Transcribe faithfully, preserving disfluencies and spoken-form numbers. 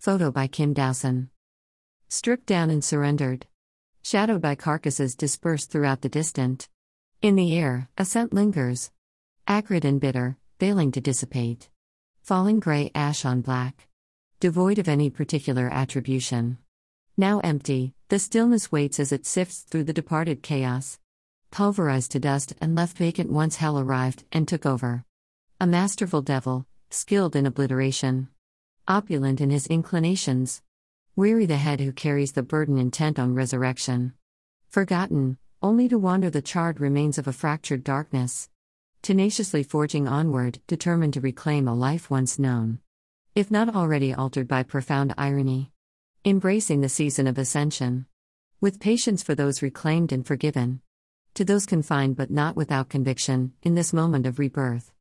Photo by Kim Dowson. Stripped down and surrendered. Shadowed by carcasses dispersed throughout the distant. In the air, a scent lingers. Acrid and bitter, failing to dissipate. Falling gray ash on black. Devoid of any particular attribution. Now empty, the stillness waits as it sifts through the departed chaos. Pulverized to dust and left vacant once hell arrived and took over. A masterful devil, skilled in obliteration. Opulent in his inclinations. Weary the head who carries the burden intent on resurrection. Forgotten, only to wander the charred remains of a fractured darkness. Tenaciously forging onward, determined to reclaim a life once known. If not already altered by profound irony. Embracing the season of ascension. With patience for those reclaimed and forgiven. To those confined but not without conviction, in this moment of rebirth.